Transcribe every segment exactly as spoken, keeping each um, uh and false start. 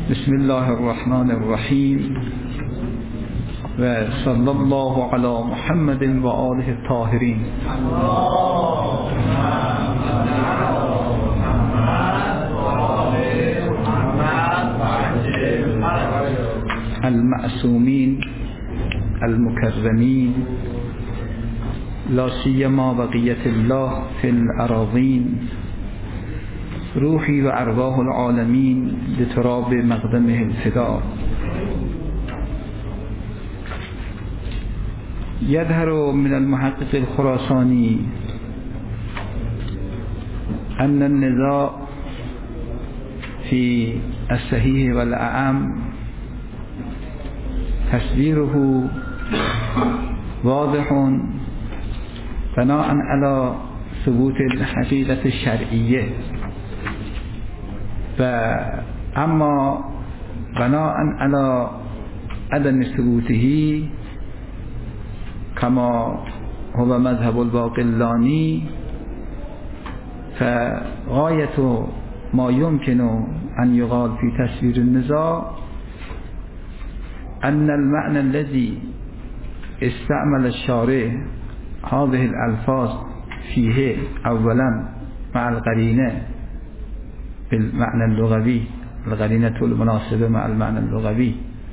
بسم الله الرحمن الرحیم و صلی الله علی محمد و آله الطاهرین. المعصومین المکرمین لا سیما بقیت الله فی الاراضین، روحی و ارواح العالمین بتراب مقدمه الفدا. يظهر من المحقق الخراساني أن النزاع في الصحيح والأعم تصويره واضح بناء على ثبوت الحقيقة الشرعية، فأما بناء على عدم ثبوته كما هو مذهب الباقلاني، فغاية ما يمكن أن يقال في تسوير النزاع أن المعنى الذي استعمل الشارع هذه الألفاظ فيه أولا مع القرينة بالمعنى اللغوي، القرينة المناسبة مع المعنى اللغوي،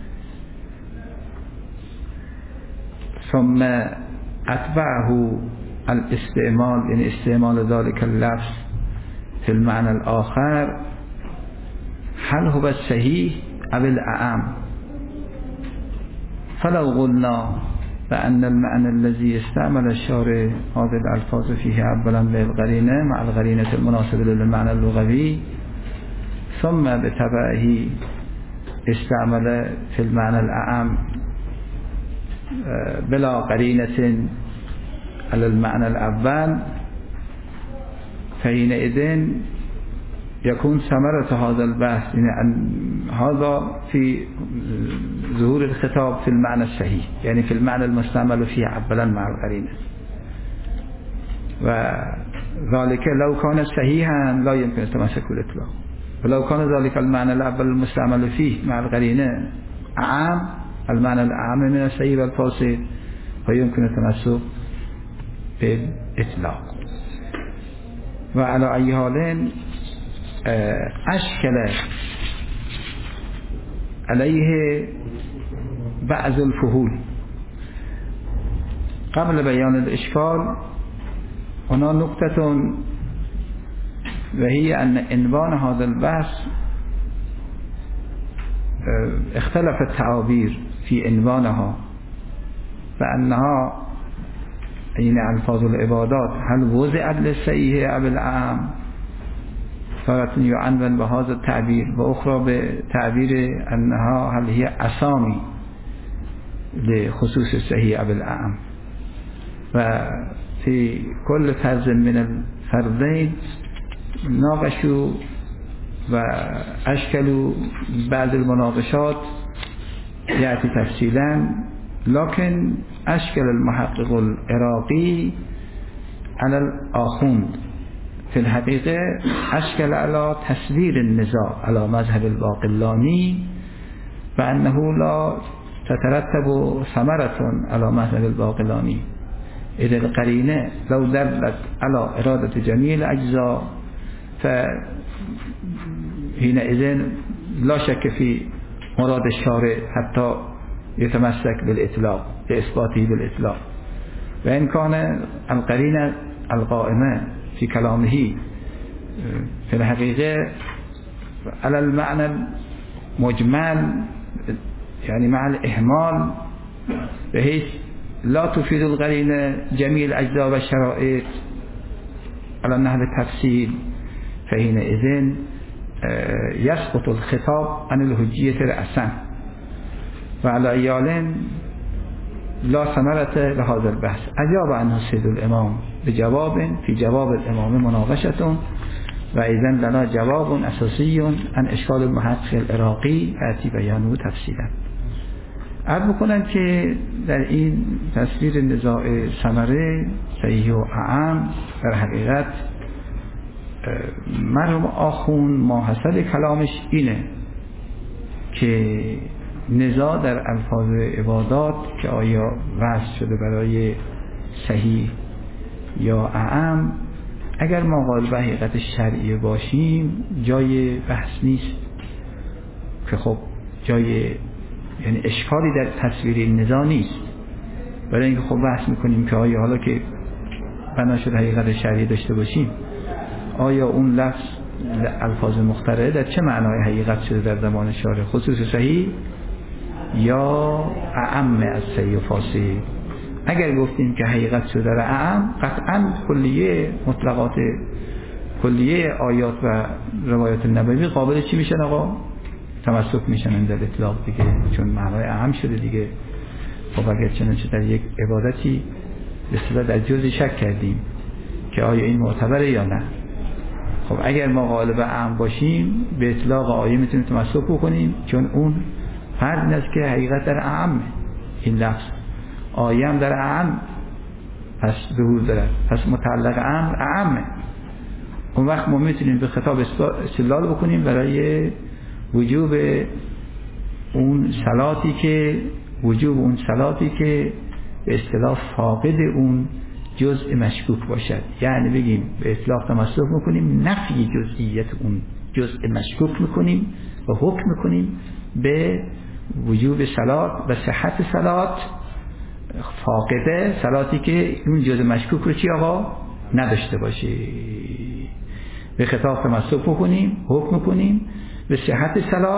ثم أتبعه الاستعمال يعني استعمال ذلك اللفظ في المعنى الآخر، هل هو الصحيح أو الأعم؟ فلو قلنا بأن المعنى الذي استعمل الشارع هذه الألفاظ فيه أولا بالقرينة مع القرينة المناسبة للمعنى اللغوي، ثم بتبعه استعمل في المعنى الأعم بلا قرينة على المعنى الأول، فحينئذ يكون ثمرة هذا البحث يعني هذا في ظهور الخطاب في المعنى الصحيح، يعني في المعنى المستعمل فيه أولا مع القرينة، وذلك لو كان صحيحا لا يمكن التمسك بالإطلاق، ولو كان ذلك المعنى الأول المستعمل فيه مع القرينة أعام المعنى الأعم من الصحيح والفاسد، فيمكن التمسك بالإطلاق. وعلى أي حال أشكل عليه بعض الفهول. قبل بيان الإشكال هنا نقطة، وهي أن عنوان هذا البحث اختلف التعابير في عنوانها، فأنها يعني ألفاظ العبادات هل وضعت للصحيح أو الأعم، فقط يعنون بهذا التعبير، وأخرى بتعبير أنها هل هي أسامي لخصوص الصحيح أو الأعم. وفي كل فرد من الفردين ناقشوا وأشكلوا بعض المناقشات يأتي تفصيلا، لكن أشكل المحقق العراقي على الآخوند في الحقيقة أشكل على تسوير النزاع على مذهب الباقلاني، فأنه لا تترتب ثمرة على مذهب الباقلاني، إذ القرينة لو دلت على إرادة جميع الأجزاء فحينئذ لا شك في مراد الشارع حتى يتمسك بالإطلاق بإثباته بالإطلاق. وإن كان القرينة القائمة في كلامه في الحقيقة على المعنى المجمل يعني مع الإهمال، بحيث لا تفيد القرينة جميع الأجزاء والشرائط على النحو التفصيل، فحينئذ يسقط الخطاب عن الحجية رأسا. وعلى أيال لا ثمرة لهذا البحث. أجاب عنه السيد الإمام بجواب، في جواب الإمام مناقشة، وإذن لنا جواب أساسي عن إشكال المحقق العراقي آتي بيانه تفصيلا. عرض بکنم که در این تصویر نزاع ثمره صحیح و اعم در حقیقت مرحوم آخوند ماحصل کلامش اینه که نزاع در الفاظ عبادات که آیا وضع شده برای صحیح یا اعم، اگر ما قائل به حقیقت شرعی باشیم جای بحث نیست که خب جای یعنی اشکالی در تصویر این نزاع نیست. برای اینکه خب بحث میکنیم که آیا حالا که بنا شده حقیقت شرعی داشته باشیم، آیا اون لفظ الفاظ مخترعه در چه معنای حقیقت شده در زمان شارع، خصوص صحیح یا اعم از صحیح و فاسد؟ اگر گفتیم که حقیقت شده در اعم، قطعا کلیه مطلقات کلیه آیات و روایات نبوی قابل چی میشن آقا؟ تمسک میشن در اطلاق دیگه، چون معنای اعم شده دیگه. خب اگر چنانچه در یک عبادتی به اصطلاح در جزئی شک کردیم که آیا این معتبره یا نه، خب اگر ما قائل به اعم باشیم به اطلاق آیه میتونیم تمسک بکنیم، چون اون فرض این است که حقیقت در اعم، این لفظ آیه هم در اعم پس ظهور دارد، پس متعلق امر اعمه. اون وقت ما میتونیم به خطاب استدلال بکنیم برای وجوب اون صلاتی که وجوب اون صلاتی که به اصطلاح فاقد اون جزء مشکوک باشد، یعنی بگیم به اطلاق تمسک میکنیم نفی جزئیت اون جزء مشکوک میکنیم و حکم میکنیم به وجوب صلات و صحت صلات فاقده، صلاتی که اون جزء مشکوک رو چی آقا نداشته باشه. به خطاب تمسک بکنیم، حکم میکنیم به صحت صلات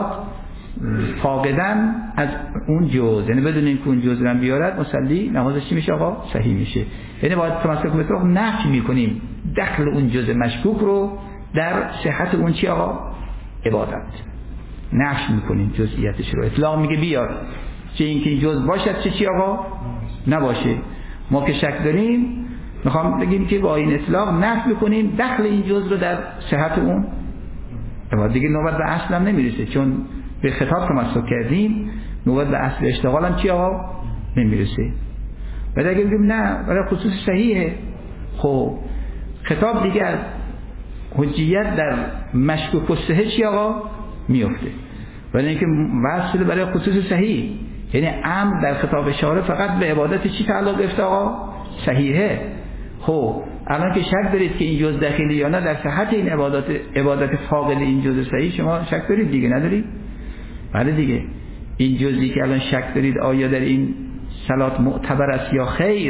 فاقدن از اون جزء، یعنی بدون اینکه اون جزء رو بیارد مصلی نمازش چی میشه آقا؟ صحیح میشه. یعنی باید تمسک به طرق نفی میکنیم دخل اون جزء مشکوک رو در صحت اون چی آقا؟ عبادت. نفی میکنیم جزئیاتش رو، اطلاق میگه بیار، چه اینکه این جزء باشد چه چی آقا نباشه. ما که شک داریم میخوام بگیم که با این اطلاق نفی میکنیم دخل این جزء رو در صحت اون عبادت. دیگه نوبت به اصل هم نمیرسه، چون به خطاب تمسک کردیم، نوبت به اصل اشتغال هم چی آقا نمیرسه. ولی اگه بگیم نه برای خصوص صحیحه، خب خطاب دیگه از حجیت در مشکوک و صحیح چی آقا میفته. ولی اینکه وصل برای خصوص صحیح، یعنی امر در خطاب شارع فقط به عبادت چی تعلق گرفته آقا؟ صحیحه. خب الان که شک دارید که این جزء داخلی یا نه در صحت این عبادت عبادت فاقد این جزء صحیح، شما شک دارید دیگه ندارید؟ بله دیگه. این جزئی که الان شک دارید آیا در این صلات معتبر است یا خیر،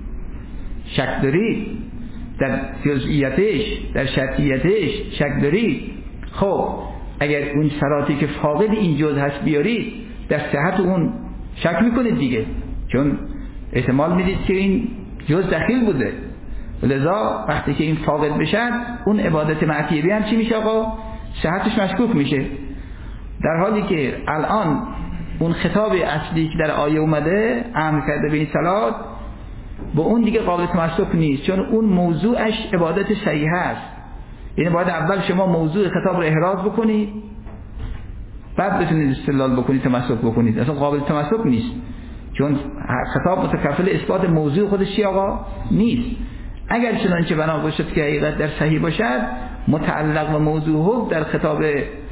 شک دارید در جزئیاتش، در شرطیتش شک دارید، خب اگر اون صلاتی که فاقد این جزء هست بیارید در صحت اون شک میکنید دیگه، چون احتمال میدید که این جزء داخل بوده، لذا وقتی که این فاقد بشن اون عبادت معتیبی هم چی میشه آقا؟ صحتش مشکوک میشه. در حالی که الان اون خطاب اصلی که در آیه اومده امر کرده به این صلات، با اون دیگه قابل تمسک نیست، چون اون موضوعش عبادت صحیح است. یعنی باید اول شما موضوع خطاب رو احراز بکنید، بعد بتونید استدلال بکنید، تمسک بکنید. اصلا قابل تمسک نیست، چون خطاب متکفل اثبات موضوع خودش چی آقا نیست. اگر چنانچه بنا باشد که حقیقت در صحیح باشد، متعلق و موضوع حکم در خطاب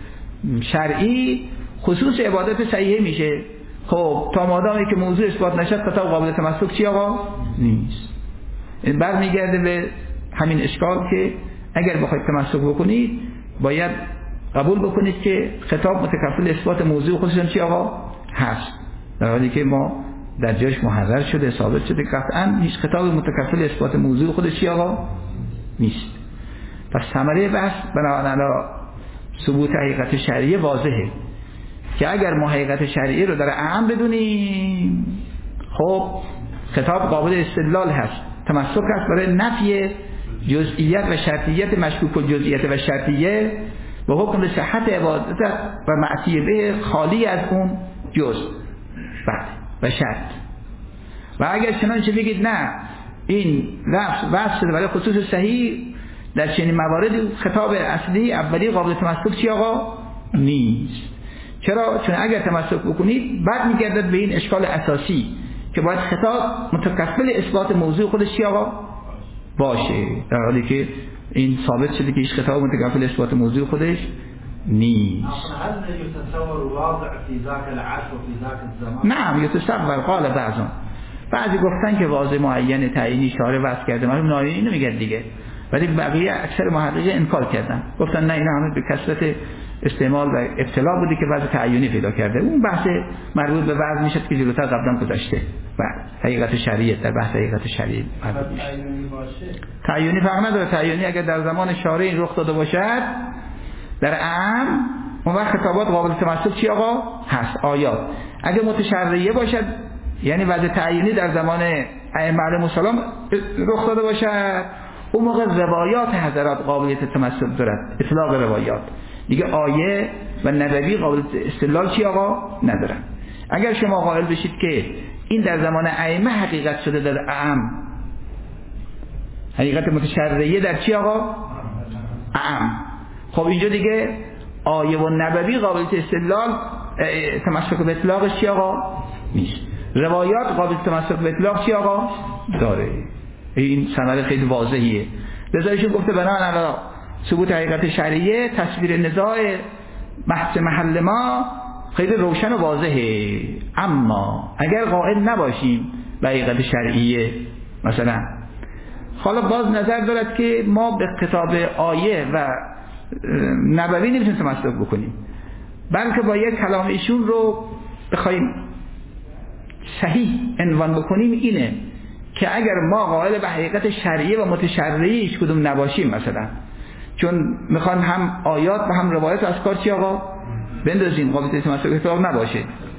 شرعی خصوص عبادت صحیحه میشه. خب تا مادامی که موضوع اثبات نشد خطاب قابل تمسک چی آقا نیست. این برمیگرده به همین اشکال که اگر بخواید تمسک بکنید باید قبول بکنید که خطاب متکفل اثبات موضوع خودش چی آقا هست، در حالی که ما در جاش محرر شده، ثابت شده قطعا هیچ خطاب متکفل اثبات موضوع خودش چی آقا نیست. پس ثمره بحث بنابراین ثبوت حقیقت شرعی واضحه که اگر ما حقیقت شرعی رو در اعم بدونیم، خب خطاب قابل استدلال هست، تمسک هست برای نفی جزئیت و شرطیت مشکوک و جزئیت و شرطیه و حکم صحت عبادت و معصیه به خالی از اون جزء بعد و شرط. و اگر چنانچه بگید نه این لفظ وصل برای خصوص صحیح، در چنین موارد خطاب اصلی اولی قابل تمسک چی آقا نیست. چرا؟ چون اگر تمسک بکنید بعد میگردد به این اشکال اساسی که باید خطاب متکفل اثبات موضوع خودش چی آقا باشه، در حالی که این ثابت شده که هیچ خطاب متکفل اثبات موضوع خودش نیست. هل يتصور واضع في ذاك العصر وفي ذاك الزمان؟ نعم يتصور. قال بعضهم، بعضی گفتن که واضع معین تعیینی شارع وضع کرده، معلوم نایینی اینو میگه دیگه، ولی بقیه اکثر محققین انکار کردن، گفتن نه اینا همه به کثرت استعمال و ابتلا بودی که وضع تعیینی پیدا کرده. اون بحث مربوط به وضع میشه که جلوتر قبلا گذاشته و حقیقت شرعیه، در بحث حقیقت شرعی مربوط میشه. تعیینی فرق نداره. تعیینی اگر در زمان شارع این رخ داده باشد در عام، اون وقت خطابات قابل تمسک چی آقا هست، آیات. اگر متشرعیه باشد، یعنی وضع تعیینی در زمان ائمه علیهم السلام رخ داده باشد، اون موقع روایات حضرات قابلیت تمسک دارد، اطلاق روایات دیگه آیه و نبوی قابل استدلال چی آقا ندارن. اگر شما قائل بشید که این در زمان ائمه حقیقت شده در عام، حقیقت متشرعیه در چی آقا عام، خب اینجا دیگه آیه و نبوی قابلیت استدلال تمسک به اطلاقش چی آقا نیست، روایات قابل تمسک به اطلاق چی آقا داره. این ثمره خیلی واضحیه. لذایشون گفته بناء علی ثبوت حقیقت شرعیه تصویر نزاع بحث محل ما خیلی روشن و واضحه. اما اگر قائل نباشیم به حقیقت شرعیه، مثلا حالا باز نظر دارد که ما به کتاب آیه و نبوی نمیتونیم تمسک بکنیم، بلکه باید کلام ایشون رو بخوایم صحیح عنوان بکنیم اینه که اگر ما قائل به حقیقت شرعیه و متشرعی هیچ کدوم نباشیم، مثلا چون میخوان هم آیات و هم روایت از کار چی آقا بندازیم، قابلیت تمسک به اطلاق نباشه،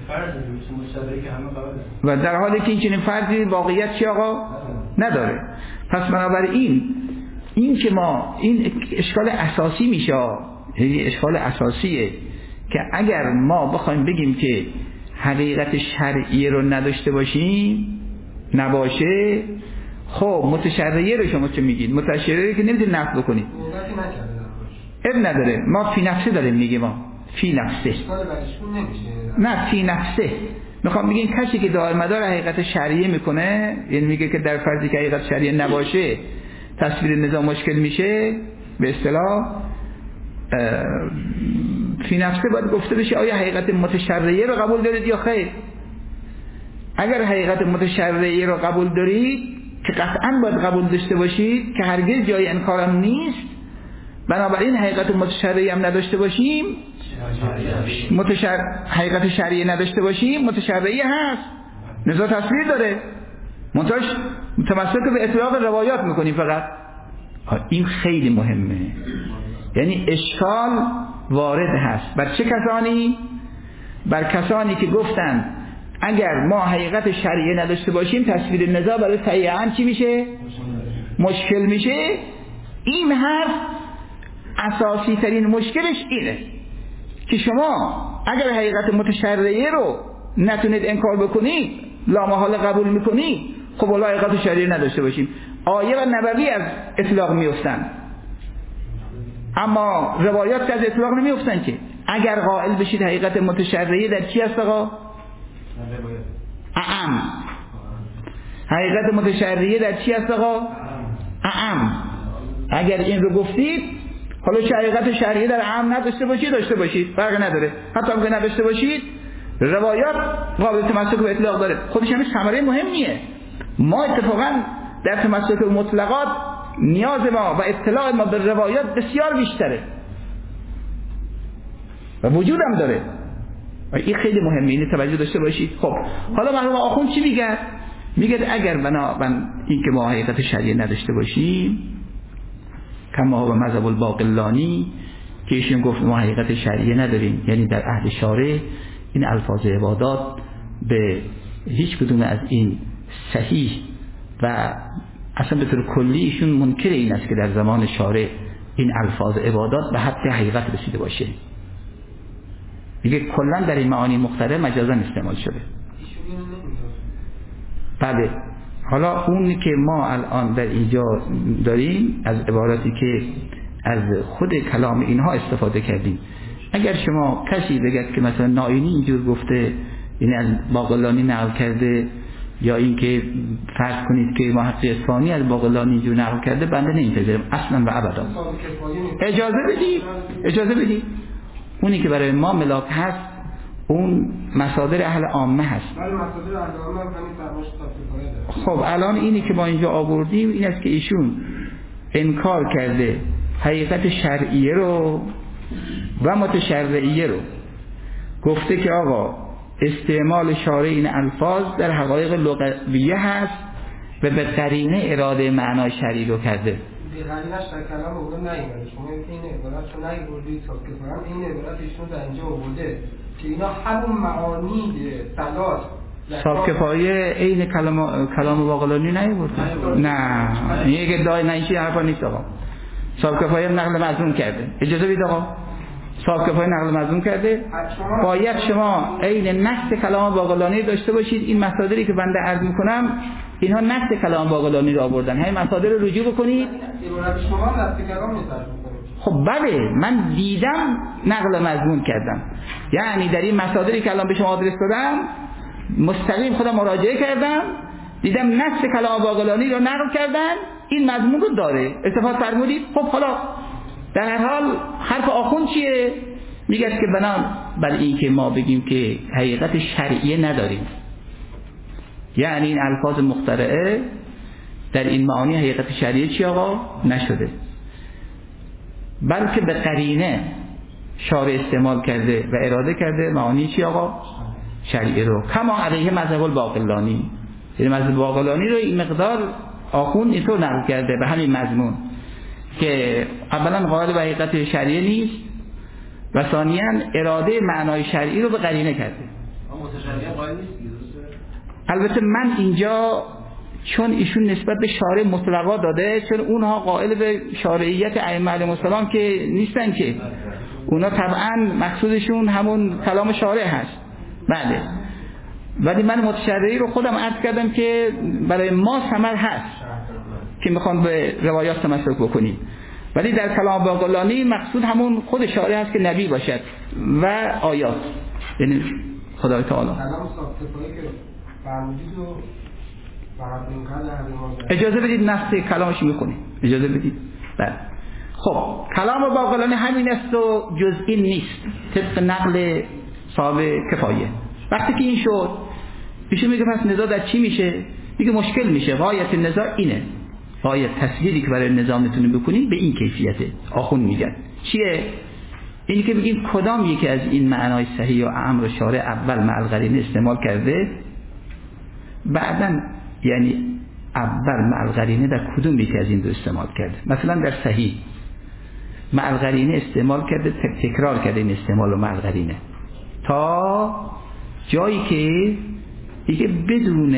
و در حالی که این چنین فرضی واقعیت چی آقا نداره. پس بنابراین این که ما این اشکال اساسی میشه، یعنی اشکال اساسیه که اگر ما بخوایم بگیم که حقیقت شرعی رو نداشته باشیم نباشه، خب متشرعیه رو شما چه میگید؟ متشرعیه که نمیتونید نقد بکنید، اب نداره. ما فی نفسه داریم میگیم، ما فی نفسه نه فی نفسه میخوام بگیم کسی که دائم مدار حقیقت شرعیه میکنه، یعنی میگه که در فرضی که حقیقت شرعیه نباشه تصویر نظام مشکل میشه، به اصطلاح فی نفسه باید گفته بشه آیا حقیقت متشرعیه رو قبول دارید یا خیر. اگر حقیقت متشرعیه رو قبول دارید که قطعا باید قبول داشته باشید که هرگز جای انکارم نیست، بنابراین حقیقت متشرعی هم نداشته باشیم، متشر... حقیقت شرعی نداشته باشیم متشرعی هست، نزاع تصویر داره، منتهاش تمسک به اطلاق روایات میکنیم فقط. این خیلی مهمه، یعنی اشکال وارد هست بر چه کسانی؟ بر کسانی که گفتن اگر ما حقیقت شرعی نداشته باشیم تصویر نزاع برای تایید چی میشه؟ مشکل میشه. این حرف اساسی ترین مشکلش اینه که شما اگر حقیقت متشرعی رو نتونید انکار بکنید، لامحاله قبول میکنید، خب والله حقیقت شرعی نداشته باشیم. آیه و نبوی از اطلاق میفتن، اما روایات که از اطلاق نمیفتن. که اگر قائل بشید حقیقت متشرعی در چی هست آقا؟ اعم. حقیقت متشرعی در چی هست آقا؟ اعم. اگر این رو گفتید، حالا چه حقیقت شرعی در اعم نداشته باشید داشته باشید فرق نداره، حتی اگه نداشته باشید روایات قابل تمسک به اطلاق داره، خودش همین ثمره مهمیه. ما اتفاقا در تمسک به مطلقات نیاز ما و اطلاع ما به روایات بسیار بیشتره و وجودم داره و این خیلی مهمه، این توجه داشته باشید. خب حالا مرحوم آخوند چی میگه؟ میگه اگر بنابراین این که ما حقیقت شرعی نداشته باشیم، کما و مذهب الباقلانی که ایشون گفت ما حقیقت شرعی نداریم، یعنی در عهد شارع این الفاظ عبادات به هیچ کدوم از این صحیح و اصلا به طور کلی ایشون منکر این است که در زمان شارع این الفاظ عبادات به حد حقیقت رسیده باشه. دیگه کلا در این معانی مختلف مجازا استعمال شده. بله. حالا اون که ما الان در اینجا داریم از عباراتی که از خود کلام اینها استفاده کردیم. اگر شما کسی بگید که مثلا نائینی اینجور گفته، یعنی از باقلانی نقل کرده، یا اینکه فرض کنید که محقق اصفهانی از باقلانی اینجور نقل کرده، بنده نمیپذیرم اصلا و ابدا. اجازه بدید اجازه بدید اونی که برای ما ملاک هست اون مصادر اهل عامه هست. ولی مصادر اهل عامه هم همین فرمایش صاحب کفایه داره. خب الان اینی که ما اینجا آوردیم این است که ایشون انکار کرده حقیقت شرعیه رو و متشرعیه رو، گفته که آقا استعمال شارع این الفاظ در حقایق لغویه هست و به قرینه اراده معنای شرعی رو کرده. به قرینش در کلام اون نیومده. شما این عبارت رو نیوردید تا که فهم این عبارت ایشون در اینجا آورده که اینا همون معانی ثلاث صاحب کفایه عین کلام کلام باقلانی نیورده. نه این یک ادعای نه، این حرفا نیست آقا. صاحب کفایه نقل مضمون کرده. اجازه بدید آقا، صاحب کفایه نقل مضمون کرده. باید شما عین نص کلام باقلانی داشته باشید. این مصادری که بنده عرض میکنم اینها نص کلام باقلانی رو آوردن، همین مصادر رو رجوع بکنید. عبارت شما نص کلام نیست. خب بله من دیدم نقل مضمون کردم، یعنی در این مصادری که الان به شما آدرس دادم مستقیم خودم مراجعه کردم، دیدم نص کلام باقلانی رو نقل کردن، این مضمون رو داره. استفاده فرمودید. خب حالا در هر حال حرف آخوند چیه؟ میگه که بنا بر این که ما بگیم که حقیقت شرعیه نداریم، یعنی این الفاظ مخترعه در این معانی حقیقت شرعیه چی آقا نشده، بلکه به قرینه شارع استعمال کرده و اراده کرده معانی چی آقا شرعیه رو، کما علیه مذهب الباقلانی. یعنی مذهب باقلانی رو این مقدار آخوند اینطور نقل کرده به همین مضمون که اولا قائل به حقیقت شرعیه نیست و ثانیاً اراده معنای شرعی رو به قرینه کرده. البته من اینجا چون ایشون نسبت به شارع مطلقا داده، چون اونها قائل به شارعیت ائمه علیهم السلام که نیستن، که اونا طبعا مقصودشون همون کلام شارع هست. بله، ولی من متشرعی رو خودم عرض کردم که برای ما ثمر هست که میخوان به روایات تمسک بکنیم، ولی در کلام باقلانی مقصود همون خود شارع هست که نبی باشد و آیات، یعنی خدای تعالی. کلام صاحب کفایه که فرمودید و اجازه بدید نص کلامش میخونیم، اجازه بدید. بله خب کلام باقلانی همین است و جز این نیست طبق نقل صاحب کفایه. وقتی که این شد ایشون میگه پس نزاع در چی میشه؟ میگه مشکل میشه، غایت نزاع اینه، غایت تصویری که برای نظام میتونیم بکنیم به این کیفیته. آخوند میگن چیه؟ اینی که بگیم کدام یکی از این معنای صحیح و امر شارع اول مع القرینه استعمال کرده، بعداً یعنی اول مع القرینه در کدوم یکی از این دو استعمال کرده. مثلا در صحیح مع القرینه استعمال کرده، تکرار کرده این استعمال مع القرینه تا جایی که دیگه بدون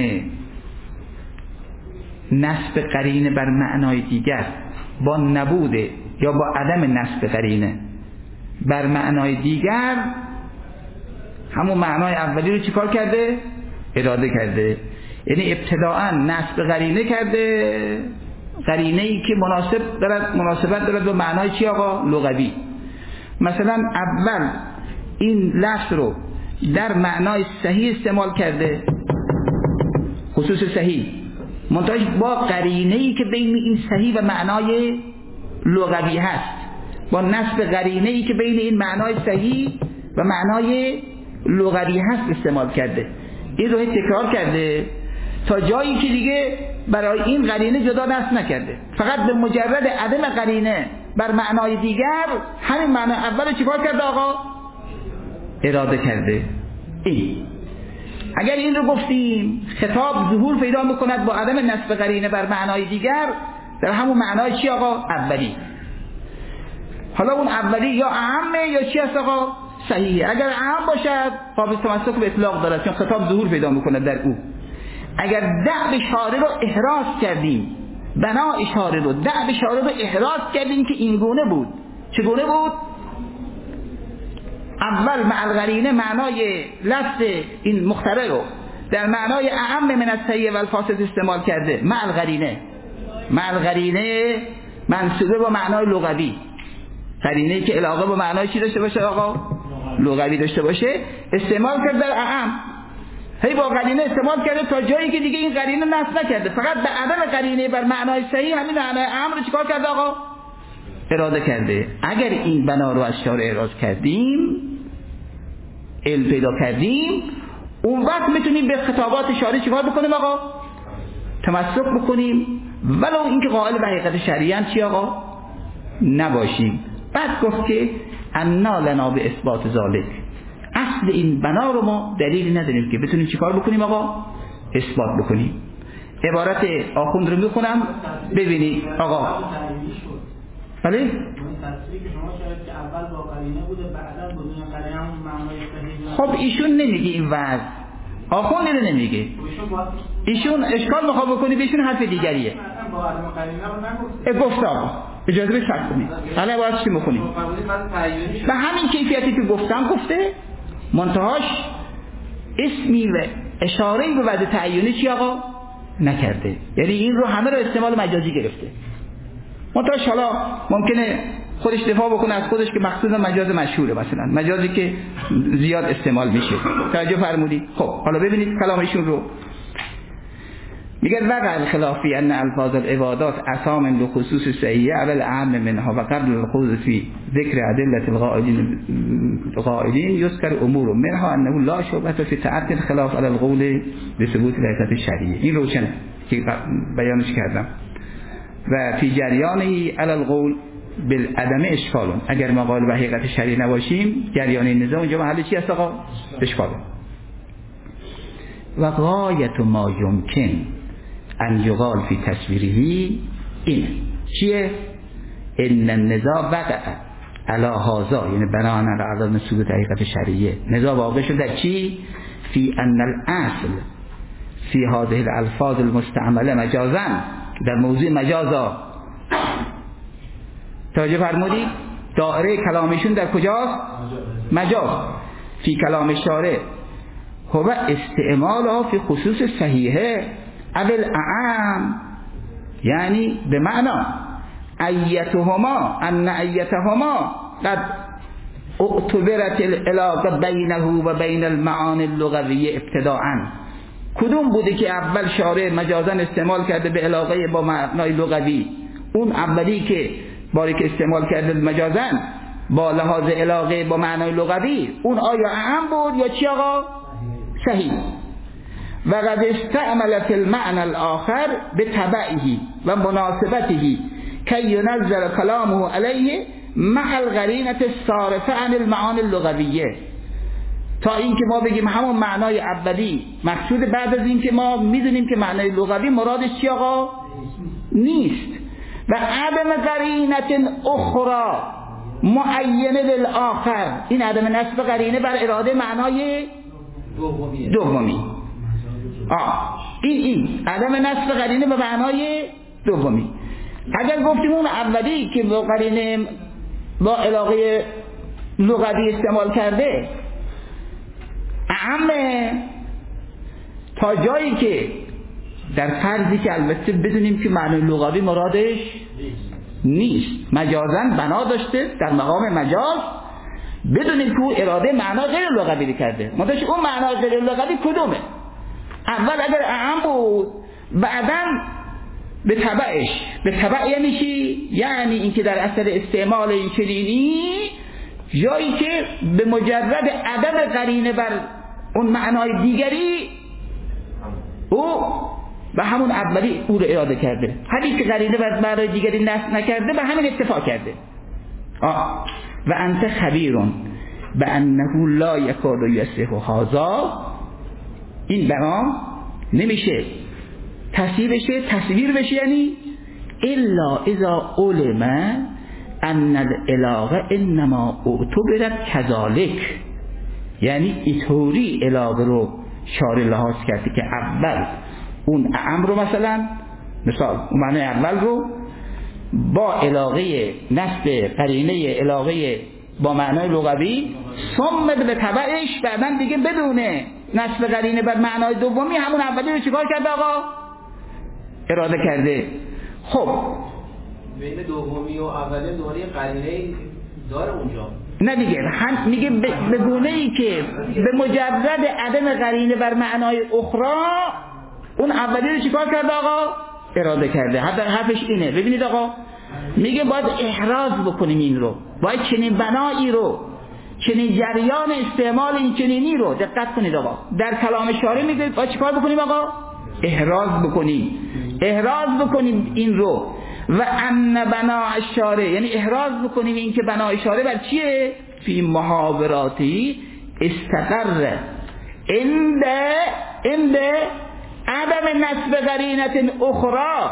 نسب قرینه بر معنای دیگر، با نبود یا با عدم نسب قرینه بر معنای دیگر همون معنای اولی رو چیکار کرده؟ اراده کرده. یعنی ابتداءً نسب قرینه کرده، قرینه ای که مناسب دارد، مناسبت دارد با معنای چی آقا؟ لغوی. مثلا اول این لفظ رو در معنای صحیح استعمال کرده، خصوص صحیح، منتهاش با قرینه ای که بین این صحیح و معنای لغوی هست، با نسب قرینه ای که بین این معنای صحیح و معنای لغوی هست استعمال کرده. این رو تکرار کرده تا جایی که دیگه برای این قرینه جدا نصب نکرده، فقط به مجرد عدم قرینه بر معنای دیگر همین معنی اول چیکار کرده آقا؟ اراده کرده. این اگر این رو گفتیم خطاب ظهور پیدا میکند با عدم نسب قرینه بر معنای دیگر در همون معنای چی آقا؟ اولی. حالا اون اولی یا اعمه یا چی هست آقا؟ صحیحه. اگر اعم باشد قابل تمسک به اطلاق دارد چون خطاب ظهور پیدا میکند در او. اگر دعو اشاره رو احراز کردیم، بنا اشاره رو دعو اشاره رو احراز کردیم که این گونه بود. چگونه بود؟ اول مع القرینه معنای لفظ این مخترع رو در معنای اعم من الصحیح و الفاسد استعمال کرده، مع القرینه. مع القرینه منصوبه با معنای لغوی، قرینه‌ای که علاقه با معنای چی داشته باشه آقا؟ لغوی داشته باشه، استعمال کرد در اعم. هی با قرینه استعمال کرده تا جایی که دیگه این قرینه نصب نکرده، فقط به عدم قرینه بر معنای صحیح همین معنای اعم رو چیکار کرده آقا؟ اراده کرده. اگر این بنا رو از شارع اراز کردیم، علم پیدا کردیم، اون وقت میتونیم به خطابات شارع چیکار بکنیم آقا؟ تمسک بکنیم، ولو اینکه قائل به حقیقت شرعی چی آقا؟ نباشیم. بعد گفت که انا لنا به اثبات ذالک، اصل این بنا رو ما دلیلی نداریم که بتونیم چیکار بکنیم آقا؟ اثبات بکنیم. عبارت آخوند رو میخونم ببینید آقا. بله؟ تصریح که شما شاید که اول با قرینه بوده بعدا بدون قرینه هم معنای صحیح. خب ایشون نمیگه این وضع، آخوند رو نمیگه، ایشون اشکال میخواد بکنی بهشون حرف دیگریه. با عدم قرینه رو نگفت. گفت آقا اجازه بده شک کنید. حالا باید چی میکنیم؟ به همین کیفیتی که گفتم گفته، منتهاش اسمی و اشاره‌ای به وضع تعیینی چی آقا؟ نکرده. یعنی این رو همه رو استعمال مجازی گرفته. منتهاش حالا ممکنه خودش دفاع بکنه از خودش که مقصود مجاز مشهوره، مثلا مجازی که زیاد استعمال میشه. توجه فرمودید؟ خب حالا ببینید کلامشون رو. میگه وقع الخلافی ان الفاظ العبادات اسام لخصوص صحیحه على الاعم منها و قبل الخوض فی ذکر ادله القائلین القائلین یذکر امور منها انه لا شبهه فی تعدد الخلاف على القول بثبوت الحقیقت الشرعیه. این روشنه که بیانش کردم. و فی جریانی علی القول بالعدم اشکال، اگر ما قائل به حقیقت شرعی نباشیم جریان نظام اونجا محل چی هست آقا؟ اشکال. و غایت ما یمکن ان یقال فی تصویره این چیه؟ ان النزاع وقع علی هذا، یعنی بناء بر عدم ثبوت حقیقت شرعیه نزاع واقع شد در چی؟ فی ان الاصل فی هذه الالفاظ المستعمله مجازا، در موضوع مجازا. توجه فرمودید؟ دائره کلامشون در کجاست؟ مجاز. فی کلام شارع هو استعمالها فی خصوص صحیحه اول اعم، یعنی به معنی ایتهما ان ایتهما قد اعتبرت العلاقه بینه و بین المعانی اللغویه ابتداءً. کدوم بوده که اول شارع مجازاً استعمال کرده به علاقه با معنای لغوی؟ اون اولی که باری که استعمال کرده مجازاً با لحاظ علاقه با معنای لغوی، اون آیا اعم بود یا چی آقا؟ صحیح. و قد استعملت المعنى الاخر بتبعه و مناسبته که ینزل کلامه علیه مع القرینه الصارفه عن المعانی اللغویه، تا این که ما بگیم همون معنای اولی مقصود، بعد از این که ما میدونیم که معنای لغوی مرادش چی آقا؟ نیست. و عدم قرینه اخرى معینه للآخر، این عدم نصب قرینه بر اراده معنای دومی دومی آه این این عدم نصب قرینه به معنای دومی. اگر گفتیم اون اولی که با قرینه با علاقه لغوی استعمال کرده اعمه، تا جایی که در فرضی که البته بدونیم که معنی لغوی مرادش نیست، مجازاً بنا داشته در مقام مجاز، بدونیم که او اراده معنا غیر لغوی کرده. مداش اون معنا غیر لغوی کدومه؟ اول اگر اعم بود، بعداً به تبعش، به تبع یعنی چی؟ یعنی اینکه در اثر استعمال این چنینی جایی که به مجرد عدم قرینه بر اون معنای دیگری او به همون اولی او رو اراده کرده، همین که قرینه بر معنای دیگری نصب نکرده به همین اتفاق کرده. آه. و انت خبیرون به انه لا یکاد یصح هذا، این بنا نمیشه تصویر بشه، تصویر بشه یعنی الا اذا علم ان العلاقه انما اعتبرت کذالک، یعنی اینطوری علاقه رو شارع لحاظ کرده که اول اون اعم رو مثلا مثال اون معنی اول رو با علاقه نصب قرینه علاقه با معنای لغوی ثم به تبعش بعدن دیگه بدونه نصب قرینه بر معنای دومی همون اولی رو چیکار کرده آقا؟ اراده کرده. خب بین دومی و اولی دوباره قرینه داره اونجا؟ نه دیگه، هم میگه به گونه ای که به مجرد عدم قرینه بر معنای اخرى اون اولی رو چیکار کرده آقا؟ اراده کرده. حتی حرفش اینه. ببینید آقا میگه باید احراز بکنیم این رو، باید چنین بنایی رو، چنین جریان استعمال این چنینی رو، دقت کنید آقا، در کلام شارع میگه باید چیکار بکنیم آقا؟ احراز بکنیم، احراز بکنیم این رو. و ان بنا الشارع، یعنی احراز بکنیم این که بنای شارع بر چیه؟ فی محاوراتی استقر عند عند عدم نسب قرینه اخرى،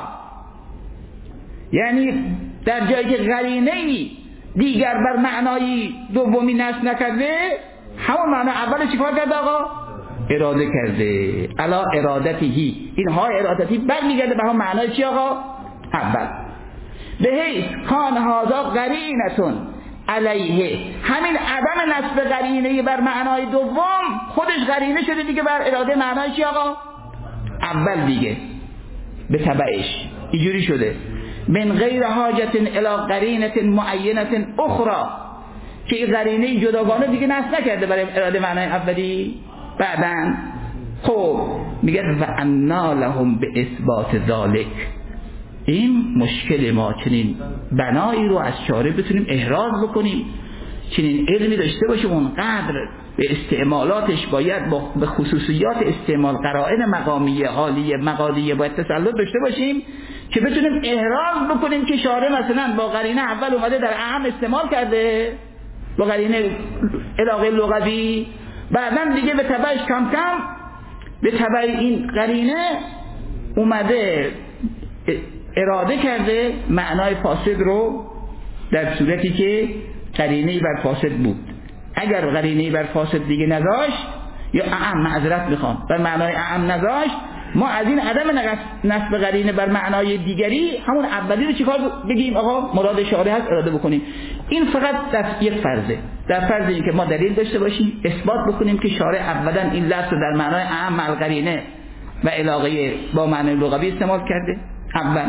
یعنی در جایی که قرینه‌ای دیگر بر معنای دومی نصب نکرده، همون معنی اول چیکار کرده آقا؟ اراده کرده. الا ارادتهی، اینها ارادتی برمیگرده به هم معنای چی آقا؟ اول. به حیث کان هذا قرینتون علیه، همین عدم نصب قرینه بر معنای دوم خودش قرینه شده دیگه بر اراده معنای چی آقا؟ اول دیگه به تبعش اینجوری شده. من غیر حاجت الی قرینه معینه اخرى، که این قرینه جداگانه دیگه نصب نکرده برای اراده معنای اولی. بعدن خب میگه و انا لهم به اثبات ذالک، این مشکل ما چنین بنایی رو از شارع بتونیم احراز بکنیم، چنین علمی داشته باشیم اونقدر به استعمالاتش باید به خصوصیات استعمال قرائن مقامیه حالیه مقالیه باید تسلط داشته باشیم که بتونیم احراز بکنیم که شارع مثلا با قرینه اول اومده در اعم استعمال کرده، با قرینه علاقه لغوی، بعدم دیگه به تبعش کم کم به تبع این قرینه اومده اراده کرده معنای فاسد رو، در صورتی که قرینه‌ای بر فاسد بود. اگر قرینه‌ای بر فاسد دیگه نذاشت، یا اعم معذرت میخوام بر معنای اعم نذاشت، ما از این عدم نصب قرینه بر معنای دیگری همون اولی رو چیکار بگیم آقا؟ مراد شارع هست اراده بکنیم. این فقط در یک فرضه، در فرض این که ما دلیل داشته باشیم اثبات بکنیم که شارع اولا این لفظ رو در معنای اعم مع القرینه و علاقه با معنای لغوی استعمال کرده. اول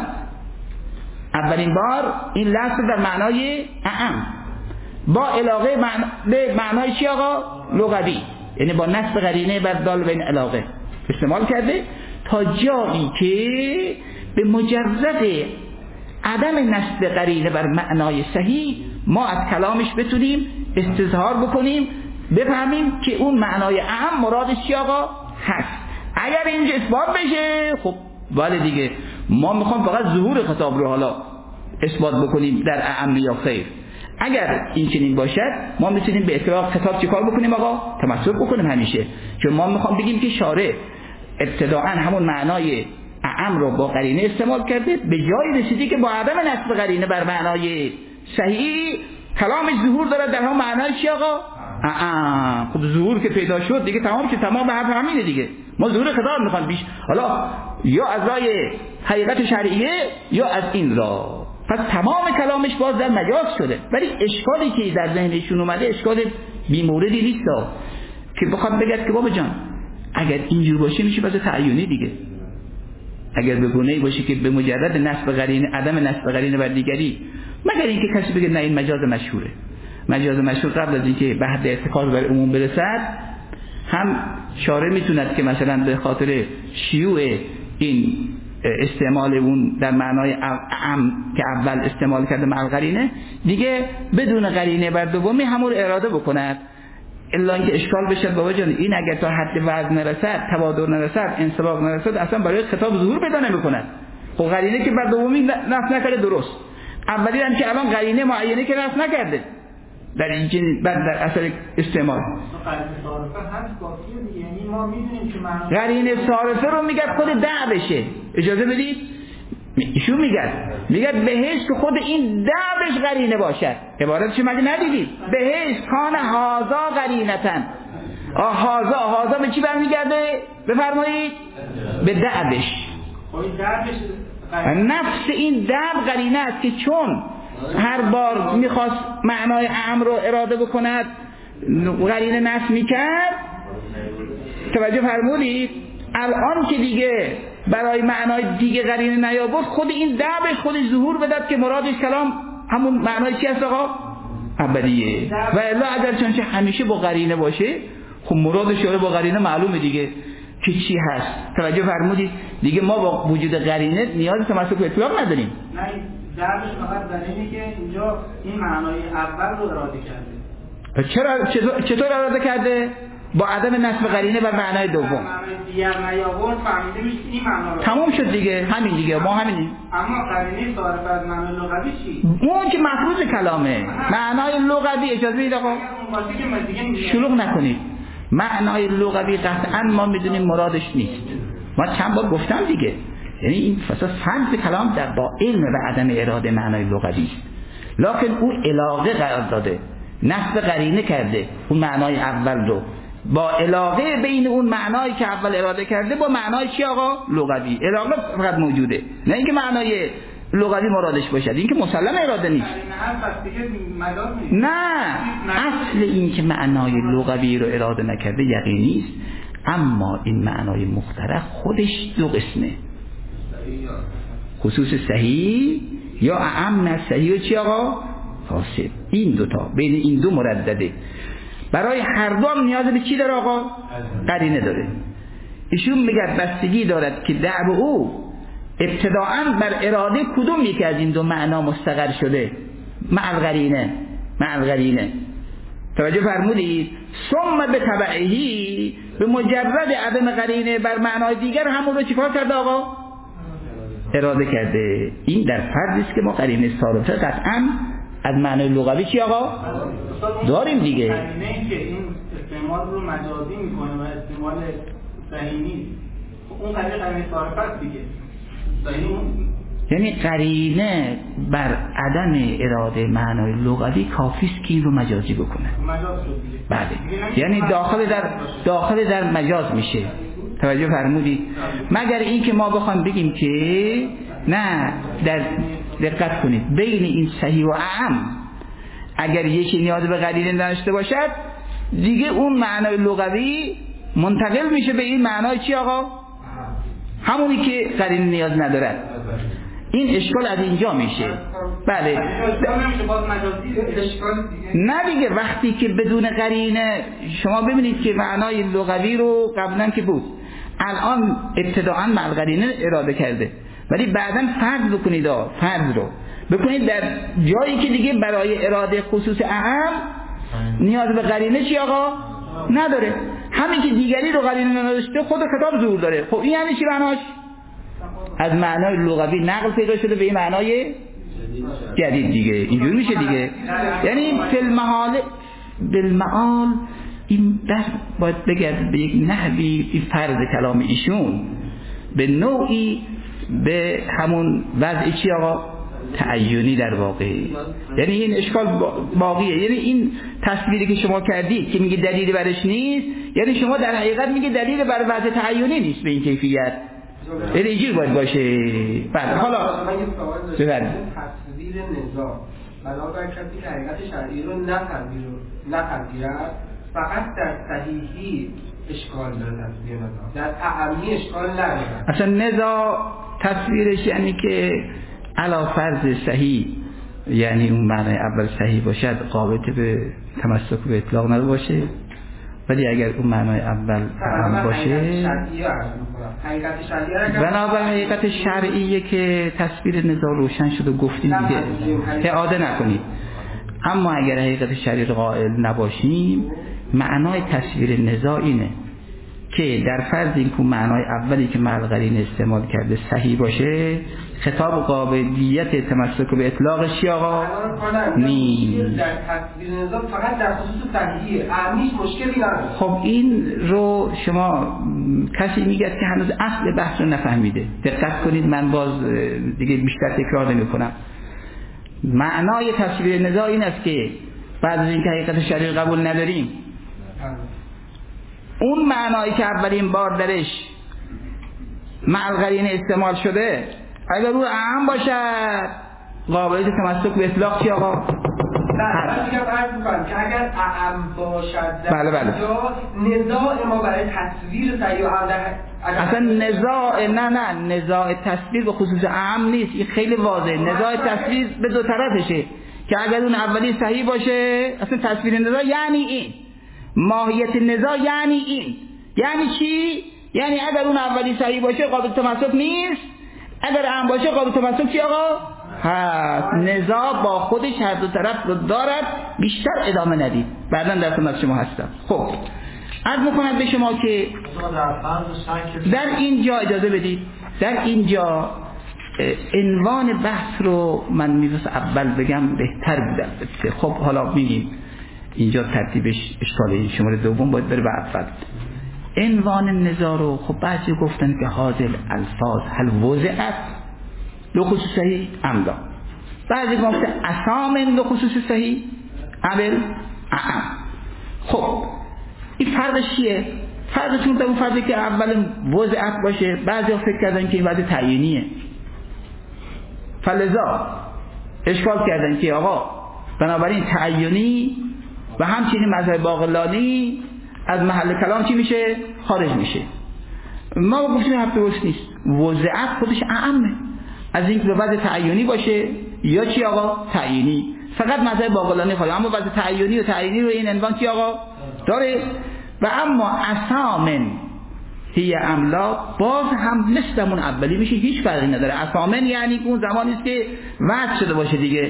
اولین بار این لفظ در معنای اعم با علاقه معنا... به معنای چی آقا؟ لغوی، یعنی با نصب قرینه بر دال بین علاقه استعمال کرده، تا جایی که به مجرد عدم نصب قرینه بر معنای صحیح ما از کلامش بتونیم استظهار بکنیم، بفهمیم که اون معنای اعم مرادش چی آقا هست. اگر اینجا اثبات بشه خب ولی دیگه ما میخوام فقط ظهور خطاب رو حالا اثبات بکنیم در اعم یا خیر. اگر این چنین باشد ما میتونیم به اطلاق خطاب چیکار بکنیم آقا؟ تمسک بکنیم همیشه، چون ما میخوام بگیم که شارع ابتداءً همون معنای اعم رو با قرینه استعمال کرده، به جای رسیدی که با عدم نصب قرینه بر معنای صحیح کلامش ظهور داره در هم معنای چی آقا؟ اعم. خب ظهور که پیدا شد دیگه تمام که تمام به حرف همینه دیگه، ما ظهور خطاب میخوام بیش، حالا یا از رای حقیقت شرعیه یا از این را، پس تمام کلامش باز در مجاز شده. ولی اشکالی که در ذهنشون اومده اشکال بی‌موردی نیست که بخواد بگه که بابا جان اگر اینجور باشه میشه باز تعیینی دیگه، اگر به گونه‌ای باشه که به مجرد نصب قرینه عدم نصب قرینه بر دیگری، مگر اینکه کسی بگه نه این مجاز مشهوره. مجاز مشهور قبل از اینکه به حد اتخاذ بر عموم برسد هم شارع میتوند که مثلا به خاطر شیوع این استعمال اون در معنای اعم که اول استعمال کرده مع القرینه دیگه بدون قرینه بر دومی همون اراده بکند، الا اینکه اشکال بشه بابا جان این اگر تا حد وزن نرسد، تبادر نرسد، انسباق نرسد اصلا برای خطاب ظهور پیدا نمی‌کند. خب قرینه که بر دومی نصب نکرده درست، اولی هم که الان قرینه معینه که نصب نکرده در این بعد در اثر استعمال قرینه صارفه رو میگه خود دع بشه. اجازه بدید ایشون میگه میگه بهش که خود این دع بش قرینه باشد. عبارتش مگه ندیدید؟ بهش کان هازا قرینتن. آه هازا هازا به چی برمیگرده؟ بفرمایید به دع بش. نفس این دع قرینه است که چون هر بار میخواست معنای اعم رو اراده بکند قرینه نصب میکرد. توجه فرمودید؟ الان که دیگه برای معنای دیگه قرینه نیاورد خود این دعبش خودش ظهور بدد که مرادش کلام همون معنای چی هست آقا؟ ابدیه. و الا اگر چنانچه همیشه با قرینه باشه خب مرادش با قرینه معلومه دیگه که چی هست. توجه فرمودید؟ دیگه ما با وجود قرینه نیاز تمسک به اطلاق نداریم. درش فقط در اینه که اینجا این معنای اول رو اراده کرده. پس چرا چطور, چطور اراده کرده؟ با عدم نصب قرینه بر معنای دوم. معنای دیگر نیاورد فهمیده میشه این معنا رو. تموم شد دیگه، همین دیگه، ما همینیم. اما قرینه صارف از معنای لغوی چی؟ اون که مفروض کلامه. معنای لغوی اجازه بدید آقا. شلوغ نکنید. معنای لغوی قطعا ما میدونیم مرادش نیست. ما چند بار گفتم دیگه. یعنی این فصل فرض کلام در با علم و عدم اراده معنای لغوی است. لکن او علاقه قرار داده، نصب قرینه کرده اون معنای اول رو با علاقه بین اون معنایی که اول اراده کرده با معنای چی آقا؟ لغوی. علاقه فقط موجوده، نه اینکه معنای لغوی مرادش باشد، اینکه مسلم اراده نیست. نه، اصل این که معنای لغوی رو اراده نکرده یقینی است، اما این معنای مخترع خودش دو قسمه، خصوص صحیح یا اعم از صحیح و چی آقا؟ فاسد. این دوتا بین این دو مردده. برای هر دو هم نیاز به چی داره آقا؟ قرینه داره. ایشون میگه بستگی دارد که دعو او ابتداعاً بر اراده کدوم یکی از این دو معنا مستقر شده مع القرینه. مع القرینه توجه فرمودید؟ ثم به تبعهی، به مجرد عدم قرینه بر معنای دیگر همون رو چیکار کرده آقا؟ اراده کرده. این در فرضی است که ما قرینه صارفه قطعاً از معنای لغوی چی آقا؟ داریم دیگه. قرینه که این استعمال رو مجازی میکنه و استعمال صحیح نیست، اون قرینه قرینه صارفه است دیگه. یعنی قرینه بر عدم اراده معنای لغوی کافی است که این رو مجازی بکنه. بله، یعنی داخل در داخل در مجاز میشه. توجه فرمودید؟ مگر این که ما بخوام بگیم که نه، در دقت کنید، بین این صحیح و اعم اگر یکی نیاز به قرینه نداشته باشد دیگه اون معنای لغوی منتقل میشه به این معنای چی آقا؟ همونی که قرینه نیاز ندارد. این اشکال از اینجا میشه. بله نه دیگه، وقتی که بدون قرینه شما ببینید که معنای لغوی رو قبلا که بود، الان ابتداعا مع القرینه اراده کرده، ولی بعداً فرض بکنید آه فرض رو بکنید در جایی که دیگه برای اراده خصوص اعم نیاز به قرینه چی آقا؟ نداره. همین که دیگری رو قرینه نداشته خود کتاب ظهور داره. خب این یعنی چی معناش؟ از معنای لغوی نقل پیدا شده به این معنای جدید دیگه. اینجوری میشه دیگه. یعنی فی المحال بالمعال این در باید بگرد به یک نحوی این فرض کلام ایشون به نوعی به همون وضع چی آقا؟ تعیونی در واقع. یعنی این اشکال باقیه. یعنی این تصویری که شما کردید که میگه دلیلی برش نیست، یعنی شما در حقیقت میگه دلیل بر وضع تعیونی نیست به این کیفیت. یعنی اینجور باید باشه. بعد حالا من یه سوال داشتم، تصویر نزاع بنابر کسی که حقیقت شرعی رو نپذیرد فقط در صحیحی اشکال داره تصویر نزاع، در اعمی اشکال نداره. اصلا نزاع تصویرش یعنی که علا فرض صحیح، یعنی اون معنی اول صحیح باشد قابل به تمسک به اطلاق نباشه، ولی اگر اون معنای اول اعم باشه بنابراین حقیقت شرعیه که تصویر نزاع روشن شد و گفتیم دیگه اعاده نکنید. اما اگر حقیقت شرعی قائل نباشیم معنای تصویر نزاع اینه که در فرض این که معنای اولی که مع القرینه استعمال کرده صحیح باشه خطاب قابلیت تمسک به اطلاقش چی آقا؟ نیست. در تصویر نزاع فقط در خصوص صحیحه، اعمیش مشکلی نداره. خب این رو شما کسی میگه که هنوز اصل بحث رو نفهمیده. دقت کنید، من باز دیگه بیشتر تکرار نمی کنم. معنای تصویر نزاع این است که بعد از اینکه حقیقت شرعی قبول نداریم اون معنایی که اولین بار درش مع القرینه استعمال شده اگر او اعم باشد قابلیت تمسک به اطلاق چی آقا؟ من میگم عرض میکنم که اگر اعم باشد بله بله نزاع ما برای تصویر صحیح و اصلا نزاع نه نه نزاع تصویر به خصوص اعم نیست. این خیلی واضحه. نزاع تصویر به دو طرفشه که اگر اون اولی صحیح باشه اصلا تصویر نزاع یعنی این ماهیت نزاع یعنی این. یعنی چی؟ یعنی اگر اون اولی صحیح باشه قابل تمسک نیست، اگر اعم باشه قابل تمسک چی آقا؟ هست، نزاع با خودش هر دو طرف رو دارد، بیشتر ادامه ندید، بعدا در خدمت شما هستم. خب عرض میکنم به شما که در اینجا اجازه بدید، در اینجا عنوان بحث رو من می‌خواستم اول بگم بهتر بودم. خب حالا میگیم اینجا ترتیبش اشکاله، شماره دوم باید بره به اول. عنوان نزاع رو خب بعضی گفتن که حاضر الفاظ هل وضعت لخصوص صحیح املا، بعضی گفتن اسامن لخصوص صحیح اول اعم. خب این فرقش چیه؟ فرقشون در اون فرقی که اول وضعت باشه، بعضی ها فکر کردن که این وضع تعیینیه، فلذا اشکال کردن که آقا بنابراین تعیینی و همچنین مذهب باقلانی از محل کلام چی میشه؟ خارج میشه. ما گفتیم حرف درست نیست، وضعت خودش اعمه از اینکه به وضع تعیینی باشه یا چی آقا؟ تعیینی. فقط مذهب باقلانی خواهد، اما وضع تعیینی و تعیینی رو این عنوان چی آقا؟ داره. و اما اسامن هی املا باز هم مثلمون اولی میشه، هیچ فرقی نداره. اسامن یعنی اون زمانی است که وضع شده باشه دیگه.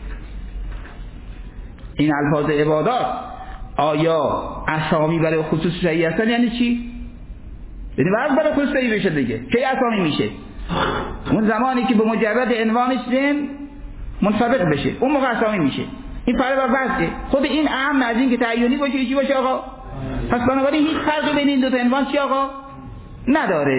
این الفاظ عبادات آیا اسامی برای خصوص صحیح هستن یعنی چی؟ یعنی وضع برای خصوص صحیح بشه دیگه. کی اسامی میشه؟ اون زمانی که به مجرد عنوانش ذهن منطبق بشه، اون موقع اسامی میشه. این فرق با وضعه. خود این اهم از این که تعیینی باشه چی باشه آقا؟ پس بنابراین هیچ فرقی بین این دو تا عنوان چی آقا؟ نداره.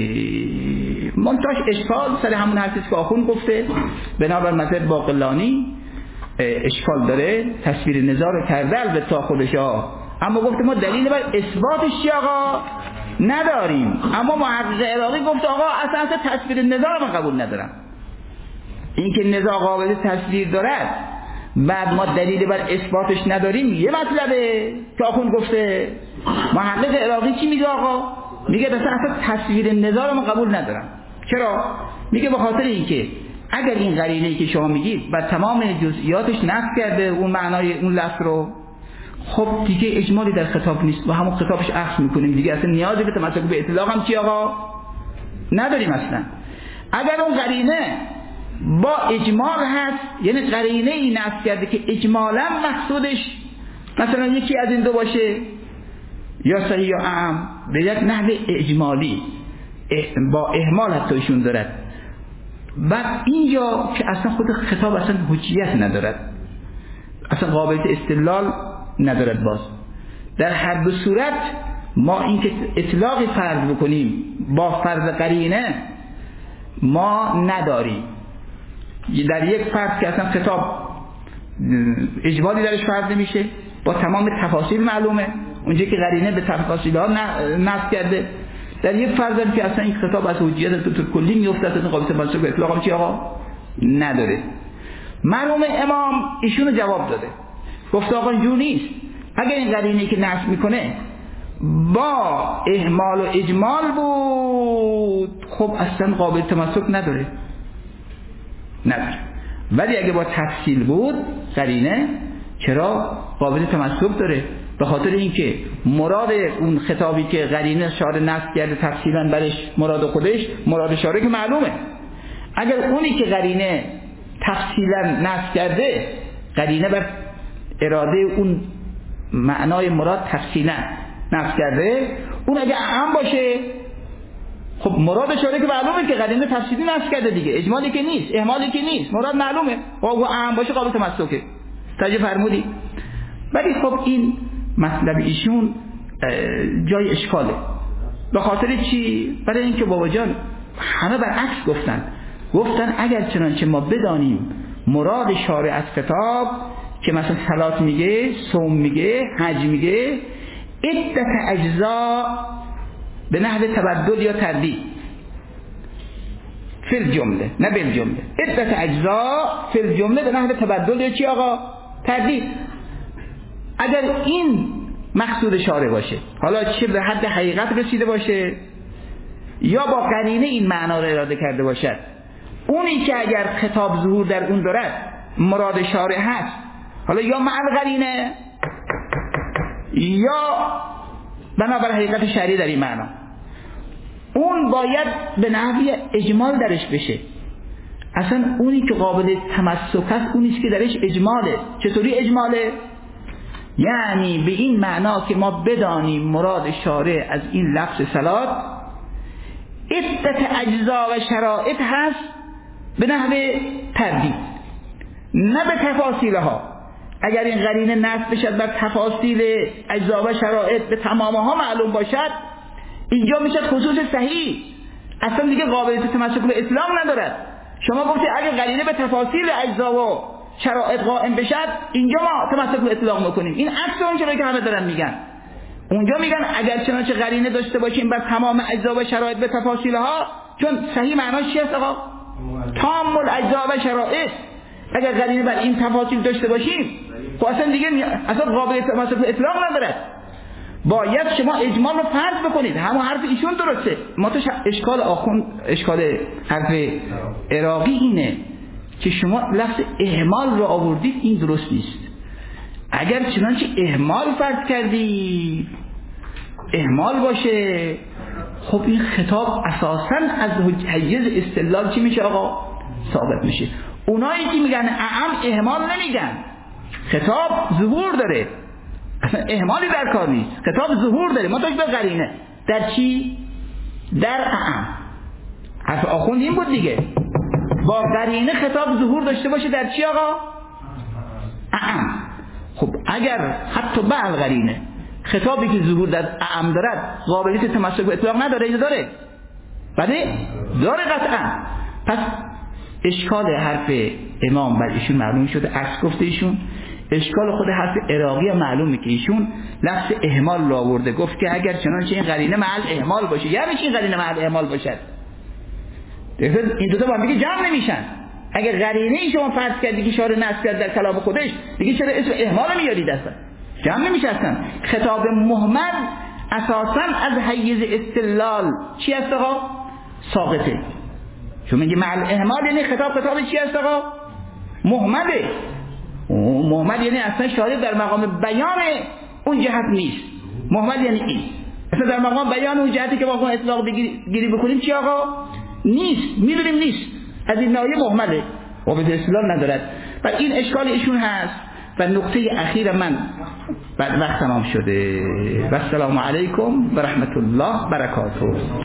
منتاش اشکال سر همون حرفی که آخوند گفته، بنابر مذهب باقلانی اشکال داره، تصویر نزاع رو کرده البته خودش ها، اما گفته ما دلیل بر اثباتش چی آقا؟ نداریم. اما محقق عراقی گفت آقا اصلا اصلا تصویر نزاع رو من قبول ندارم. این که نزاع قابل تصویر دارد بعد ما دلیل بر اثباتش نداریم یه مطلبه که آخوند گفته. محقق عراقی چی میگه آقا؟ میگه اصلا اصلا تصویر نزاع رو من قبول ندارم. چرا؟ میگه به خاطر اینکه اگر این قرینه‌ای که شما میگید و تمام جزئیاتش نقض کرده اون معنای اون لفظ رو، خب دیگه اجمالی در خطاب نیست و همون خطابش اخذ میکنیم دیگه، اصلا نیازی به تمسک به اطلاق هم چی آقا؟ نداریم اصلا. اگر اون قرینه با اجمال هست، یعنی قرینه ای نقض کرده که اجمالا مقصودش مثلا یکی از این دو باشه، یا صحیح یا اعم، به یک نحو اجمالی با اهمال حتی ایشون دارد، بعد اینجا که اصلا خود خطاب اصلا حجیت ندارد، اصلا قابلیت استدلال ندارد. باز در هر دو صورت ما این که اطلاقی فرض بکنیم با فرض قرینه ما نداریم. در یک فرض که اصلا خطاب اجمالی درش فرض نمیشه، با تمام تفاصیل معلومه، اونجا که قرینه به تفاصیل ها نصب کرده. در یک فرض که اصلا این خطاب از حجیت تو کلی میفته، اصلا قابلیت تمسک به اطلاق هم چی آقا؟ نداره. مرحوم امام ایشونو جواب داده، گفته آقا اینجور نیست. اگر این قرینه که نصب میکنه با اهمال و اجمال بود خب اصلا قابلیت تمسک نداره نداره ولی اگه با تفصیل بود قرینه چرا قابلیت تمسک داره؟ به خاطر اینکه مراد اون خطابی که قرینه شارع نصب کرده تفصیلا برش مراد خودش مراد شارع که معلومه. اگر اونی که قرینه تفصیلا نصب کرده قرینه بر اراده اون معنای مراد تفصیلا نصب کرده، اون اگه اهم باشه خب مراد شارع که معلومه که قرینه تفصیلی نصب کرده دیگه، اجمالی که نیست، اهمالی که نیست، مراد معلومه و اهم باشه قابل تمسکه. توجه فرمودی؟ ولی خب این مطلب ایشون جای اشکاله. به خاطر چی؟ برای اینکه بابا جان همه برعکس گفتن. گفتن اگر چنانچه ما بدانیم مراد شارع از خطاب که مثلا صلات میگه، صوم میگه، حج میگه، عدت اجزا به نحو تبدل یا تردید فی الجمله، نه بالجمله، عدت اجزا فی الجمله به نحو تبدل یا چی آقا؟ تردید. اگر این مقصود شارع باشه، حالا چه به حد حقیقت رسیده باشه یا با قرینه این معنا را اراده کرده باشد، اونی که اگر خطاب ظهور در اون دارد مراد شارع هست، حالا یا مع قرینه یا بنابر حقیقت شرعی در این معنا، اون باید به نحوی اجمال درش بشه. اصلا اونی که قابل تمسک است اونیست که درش اجماله. چطوری اجماله؟ یعنی به این معنا که ما بدانیم مراد شارع از این لفظ صلات عدت اجزا و شرایط هست به نحو تردید، نه به تفاصیلها. اگر این قرینه نصب بشد بر تفاصیل اجزا و شرایط به تمامها معلوم باشد، اینجا میشد خصوص صحیح، اصلا دیگه قابلیت تمسک به اطلاق ندارد. شما گفتید اگر قرینه به تفاصیل اجزا و شرایط قائم بشد، اینجا ما تمسک به اطلاق میکنیم. این عکس اون چیزی که همه دارن میگن. اونجا میگن اگر چنانچه قرینه داشته باشیم بر تمام اجزا و شرایط به تفاصیلها، چون صحیح معناش چی است آقا؟ تام الاجزا و شرایط. اگر قرینه بر این تفاصیل داشته باشیم، خب اصلا دیگه اصلا قابلیت تمسک به اطلاق ندارد. باید شما اجمال رو فرض بکنید. همون حرف ایشون درسته. ما تو اشکال آخون اشکال حرف عراقی اینه که شما لفظ اهمال رو آوردید، این درست نیست. اگر چنانچه اهمال فرض کردید اهمال باشه، خب این خطاب اساساً از حیز استدلال چی میشه آقا؟ ثابت میشه. اونایی که میگن اعم اهمال نمیگن، خطاب ظهور داره، اصلا اهمالی در کار نیست، خطاب ظهور داره. ما توش به قرینه در چی؟ در اعم. حرف آخوند این بود دیگه، با قرینه خطاب ظهور داشته باشه در چی آقا؟ اعم. خب اگر حتی بعض قرینه خطابی که ظهور در اعم دارد قابلیت تمسک به اطلاق نداره، اینو داره؟ بله داره قطعا. پس اشکال حرف امام بر ایشون معلوم شده، عکس گفته ایشون. اشکال خود حرف عراقی هم معلومه که ایشون لفظ اهمال رو آورده، گفت که اگر چنانچه این قرینه محل اهمال باشه. یعنی چی این قرینه محل اهمال باشد؟ این دو تا با هم دیگه جمع نمیشن. اگر قرینه ای شما فرض کردی که شارع نصب کرد در کلام خودش، دیگه چرا اسم اهمال میارید؟ اصلا جمع نمیشه. اصلا خطاب مهمل اساسا از حیز استدلال چی است آقا؟ ساقطه. چون میگه محل اهمال یعنی خطاب خطاب چی است آقا؟ مهمله. مهمل یعنی اصلا شارع در مقام بیان اون جهت نیست. مهمل یعنی این اصلا در مقام بیان اون جهتی که واقعا اطلاق گیری بکنیم چی آقا؟ نیست. میدونیم نیست. از این نایه مهمله، قابل استدلال ندارد. و این اشکال ایشون هست. و نقطه اخیر من بعد وقت تمام شده. و السلام علیکم و رحمت الله برکاته.